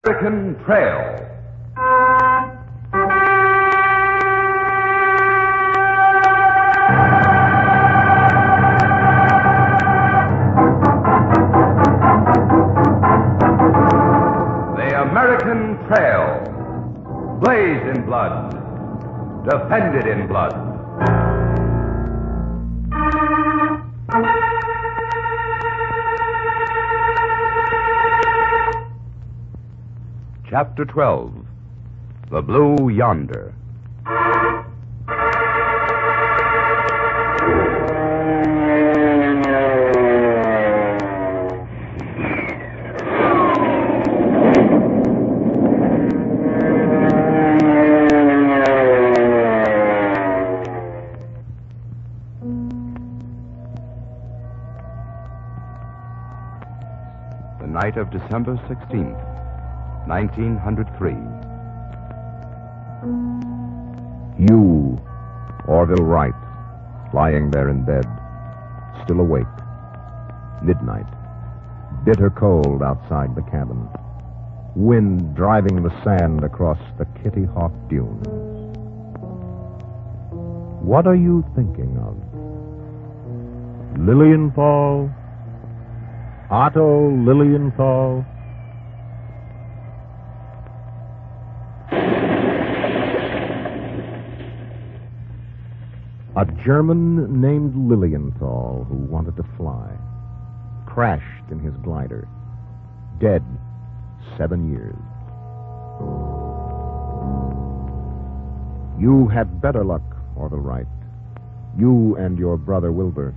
American Trail. The American Trail. Blazed in blood. Defended in blood. Chapter 12. The Blue Yonder. The night of December 16th. 1903. You, Orville Wright, lying there in bed, still awake. Midnight. Bitter cold outside the cabin. Wind driving the sand across the Kitty Hawk dunes. What are you thinking of? Lilienthal? Otto Lilienthal? A German named Lilienthal who wanted to fly. Crashed in his glider. Dead 7 years. You had better luck, Orville Wright. You and your brother Wilbur.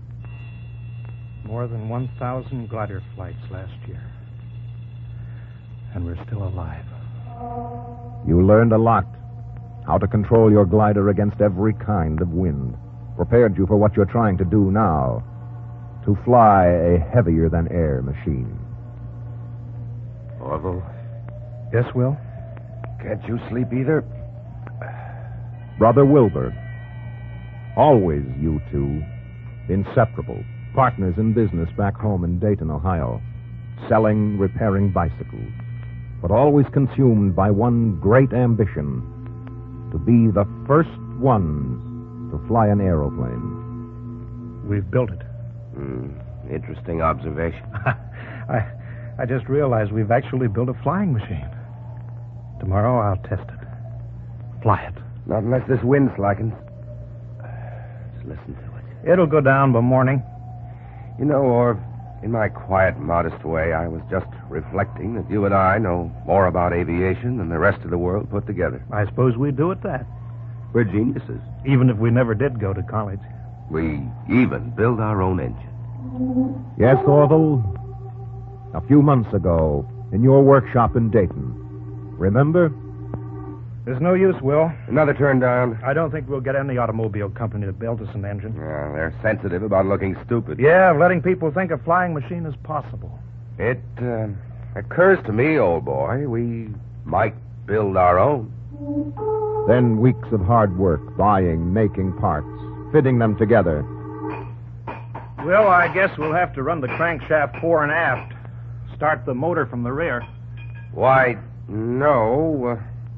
More than 1,000 glider flights last year. And we're still alive. You learned a lot. How to control your glider against every kind of wind. Prepared you for what you're trying to do now. To fly a heavier-than-air machine. Orville, Yes, Will? can't you sleep either? Brother Wilbur. Always you two. Inseparable. Partners in business back home in Dayton, Ohio. Selling, repairing bicycles. But always consumed by one great ambition. To be the first ones to fly an aeroplane. We've built it. Interesting observation. I just realized we've actually built a flying machine. Tomorrow I'll test it. Fly it. Not unless this wind slackens. Just listen to it. It'll go down by morning. You know, Orv, in my quiet, modest way, I was just reflecting that you and I know more about aviation than the rest of the world put together. I suppose we do at that. We're geniuses. Even if we never did go to college. We even build our own engine. Yes, Orville. A few months ago, in your workshop in Dayton. Remember? There's no use, Will. Another turn down. I don't think we'll get any automobile company to build us an engine. Yeah, they're sensitive about looking stupid. Yeah, letting people think a flying machine is possible. It occurs to me, old boy, we might build our own. Then weeks of hard work, buying, making parts, fitting them together. Well, I guess we'll have to run the crankshaft fore and aft. Start the motor from the rear. Why, no.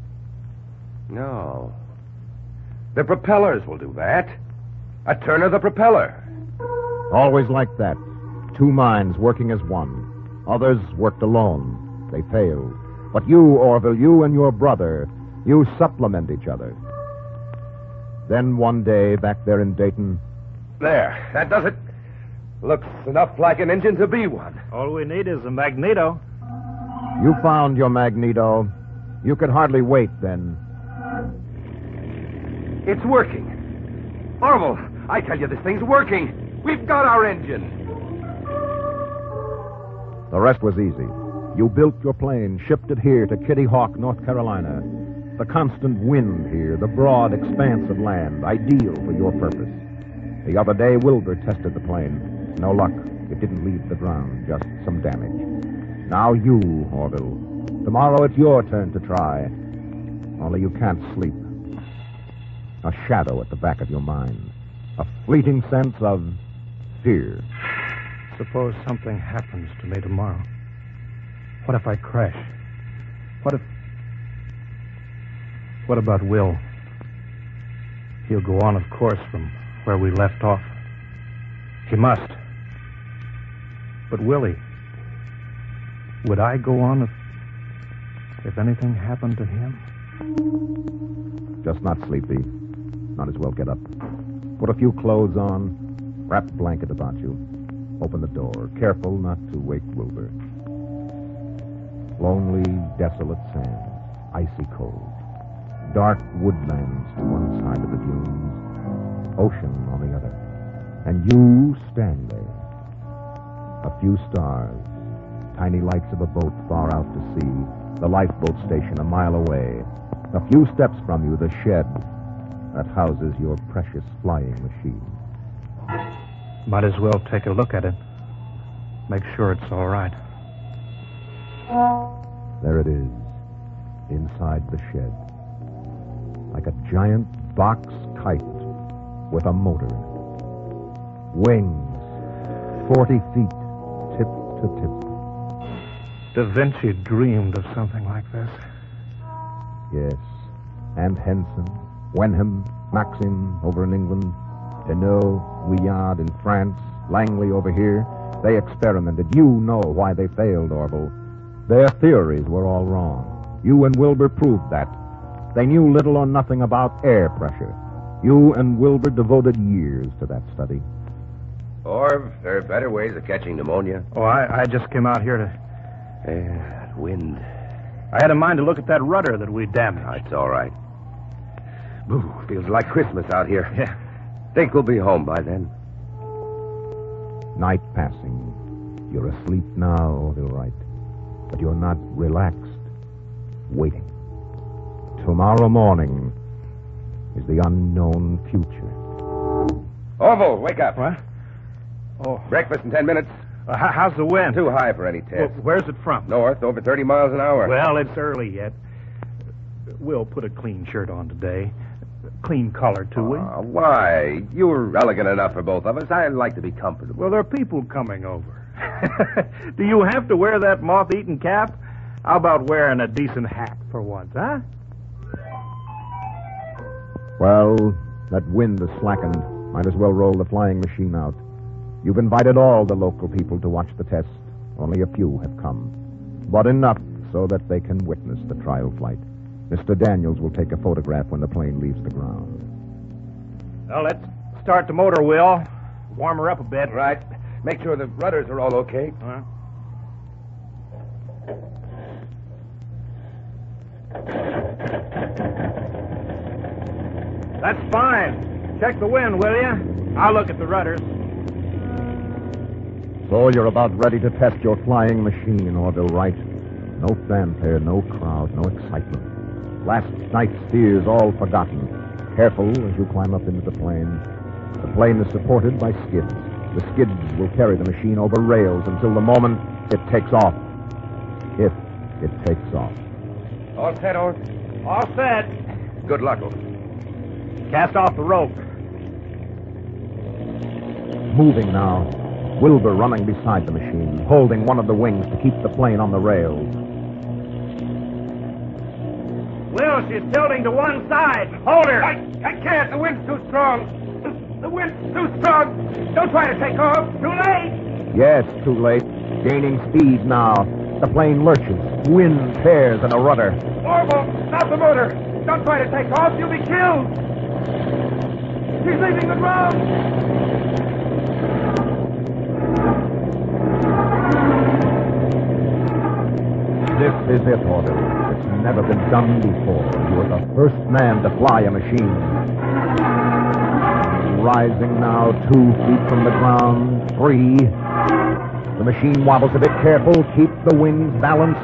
No. The propellers will do that. A turn of the propeller. Always like that. Two minds working as one. Others worked alone. They failed. But you, Orville, you and your brother, you supplement each other. Then one day, back there in Dayton... There, that does it. Looks enough like an engine to be one. All we need is a magneto. You found your magneto. You could hardly wait then. It's working. Orville, I tell you, this thing's working. We've got our engine. The rest was easy. You built your plane, shipped it here to Kitty Hawk, North Carolina. The constant wind here, the broad expanse of land, ideal for your purpose. The other day, Wilbur tested the plane. No luck. It didn't leave the ground, just some damage. Now you, Orville. Tomorrow it's your turn to try. Only you can't sleep. A shadow at the back of your mind. A fleeting sense of fear. Suppose something happens to me tomorrow. What if I crash? What about Will? He'll go on, of course, from where we left off. He must. But Willie, would I go on if anything happened to him? Just not sleepy. Might as well get up. Put a few clothes on. Wrap a blanket about you. Open the door. Careful not to wake Wilbur. Lonely, desolate sands. Icy cold. Dark woodlands to one side of the dunes. Ocean on the other. And you stand there. A few stars. Tiny lights of a boat far out to sea. The lifeboat station a mile away. A few steps from you, the shed that houses your precious flying machine. Might as well take a look at it. Make sure it's all right. There it is, inside the shed. Like a giant box kite with a motor in it. Wings, 40 feet, tip to tip. Da Vinci dreamed of something like this. Yes, and Henson, Wenham, Maxim over in England, Denot, Vuillard in France, Langley over here. They experimented. You know why they failed, Orville. Their theories were all wrong. You and Wilbur proved that. They knew little or nothing about air pressure. You and Wilbur devoted years to that study. Or there are better ways of catching pneumonia. Oh, I just came out here to... That wind. I had in mind to look at that rudder that we damaged. Oh, it's all right. Ooh, feels like Christmas out here. Yeah. Think we'll be home by then. Night passing. You're asleep now, Orville Wright. But you're not relaxed. Waiting. Tomorrow morning is the unknown future. Orville, wake up. What? Oh. Breakfast in 10 minutes. How's the wind? Too high for any test. Well, where's it from? North, over 30 miles an hour. Well, it's early yet. We'll put a clean shirt on today. Clean collar, too, will you? Why? You're elegant enough for both of us. I like to be comfortable. Well, there are people coming over. Do you have to wear that moth-eaten cap? How about wearing a decent hat for once, huh? Well, that wind has slackened. Might as well roll the flying machine out. You've invited all the local people to watch the test. Only a few have come. But enough so that they can witness the trial flight. Mr. Daniels will take a photograph when the plane leaves the ground. Well, let's start the motor, Will. Warm her up a bit. Right. Make sure the rudders are all okay. That's fine. Check the wind, will you? I'll look at the rudders. So you're about ready to test your flying machine, Orville Wright. No fanfare, no crowd, no excitement. Last night's fears all forgotten. Careful as you climb up into the plane. The plane is supported by skids. The skids will carry the machine over rails until the moment it takes off. If it takes off. All set, Orv? All set. Good luck, Orv. Cast off the rope. Moving now. Wilbur running beside the machine, holding one of the wings to keep the plane on the rails. Will, she's tilting to one side. Hold her. I can't. The wind's too strong. The wind's too strong. Don't try to take off. Too late. Yes, too late. Gaining speed now. The plane lurches. Wind tears in a rudder. Orville, stop the motor. Don't try to take off. You'll be killed. She's leaving the ground. This is it, Orville. It's never been done before. You are the first man to fly a machine. Rising now 2 feet from the ground. 3. The machine wobbles a bit. Careful. Keep the wings balanced.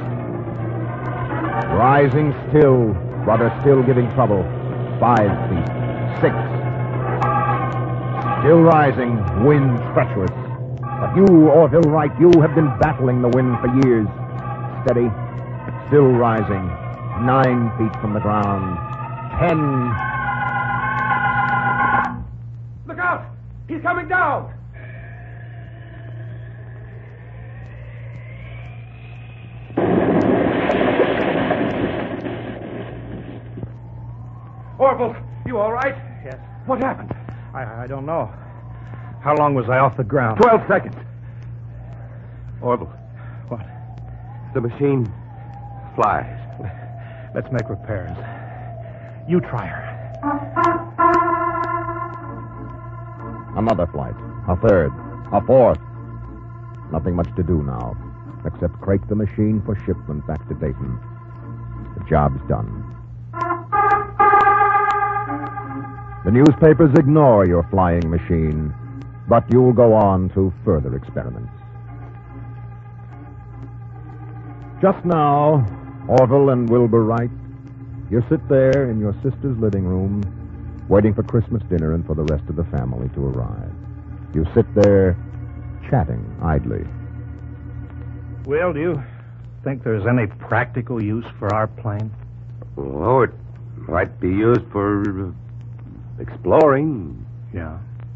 Rising still. Rudder still giving trouble. 5 feet. 6. Still rising. Wind treacherous. But you, Orville Wright, you have been battling the wind for years. Steady. Still rising. 9 feet from the ground. 10. Look out! He's coming down! Orville, you all right? Yes. What happened? I don't know. How long was I off the ground? 12 seconds. Orville, What? the machine flies. Let's make repairs. You try her. Another flight. A third. A fourth. Nothing much to do now, except crate the machine for shipment back to Dayton. The job's done. The newspapers ignore your flying machine, but you'll go on to further experiments. Just now, Orville and Wilbur Wright, you sit there in your sister's living room, waiting for Christmas dinner and for the rest of the family to arrive. You sit there, chatting idly. Will, do you think there's any practical use for our plane? Oh, it might be used for exploring. Yeah.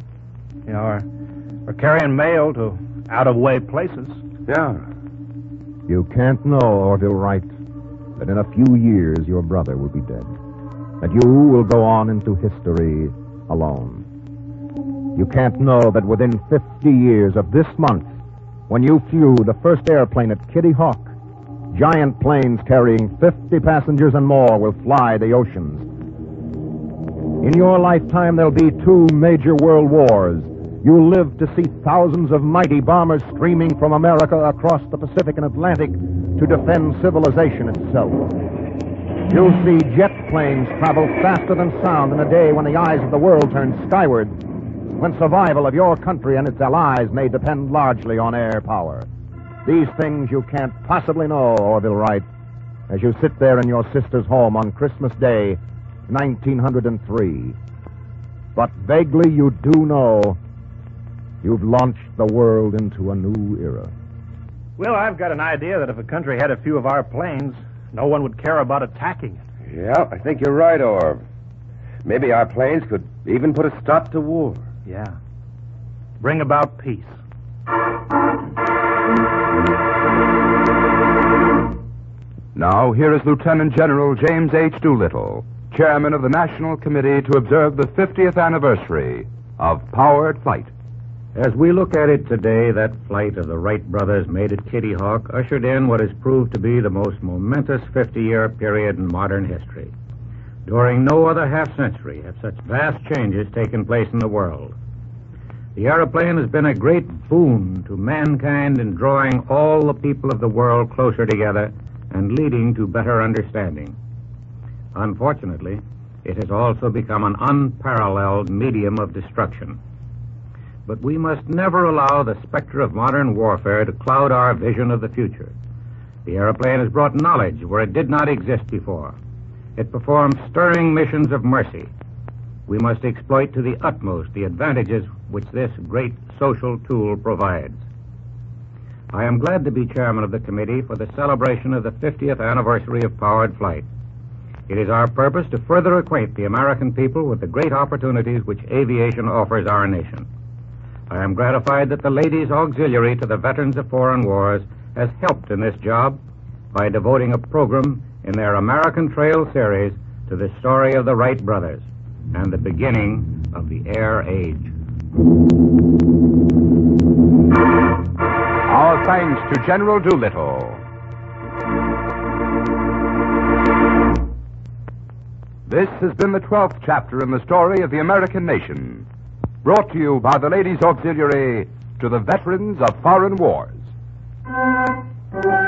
Or carrying mail to out-of-way places. Yeah. You can't know, Orville Wright, that in a few years your brother will be dead. That you will go on into history alone. You can't know that within 50 years of this month, when you flew the first airplane at Kitty Hawk, giant planes carrying 50 passengers and more will fly the oceans. In your lifetime, there'll be 2 major world wars. You'll live to see thousands of mighty bombers streaming from America across the Pacific and Atlantic to defend civilization itself. You'll see jet planes travel faster than sound in a day when the eyes of the world turn skyward, when survival of your country and its allies may depend largely on air power. These things you can't possibly know, Orville Wright, as you sit there in your sister's home on Christmas Day, 1903. But vaguely you do know you've launched the world into a new era. Well, I've got an idea that if a country had a few of our planes, no one would care about attacking it. Yeah, I think you're right, Orv. Maybe our planes could even put a stop to war. Yeah. Bring about peace. Now, here is Lieutenant General James H. Doolittle, chairman of the National Committee to observe the 50th anniversary of Powered Flight. As we look at it today, that flight of the Wright brothers made at Kitty Hawk ushered in what has proved to be the most momentous 50-year period in modern history. During no other half-century have such vast changes taken place in the world. The aeroplane has been a great boon to mankind in drawing all the people of the world closer together and leading to better understanding. Unfortunately, it has also become an unparalleled medium of destruction. But we must never allow the specter of modern warfare to cloud our vision of the future. The airplane has brought knowledge where it did not exist before. It performs stirring missions of mercy. We must exploit to the utmost the advantages which this great social tool provides. I am glad to be chairman of the committee for the celebration of the 50th anniversary of Powered Flight. It is our purpose to further acquaint the American people with the great opportunities which aviation offers our nation. I am gratified that the Ladies Auxiliary to the Veterans of Foreign Wars has helped in this job by devoting a program in their American Trail series to the story of the Wright brothers and the beginning of the air age. Our thanks to General Doolittle. This has been the 12th chapter in the story of the American nation, brought to you by the Ladies Auxiliary to the Veterans of Foreign Wars.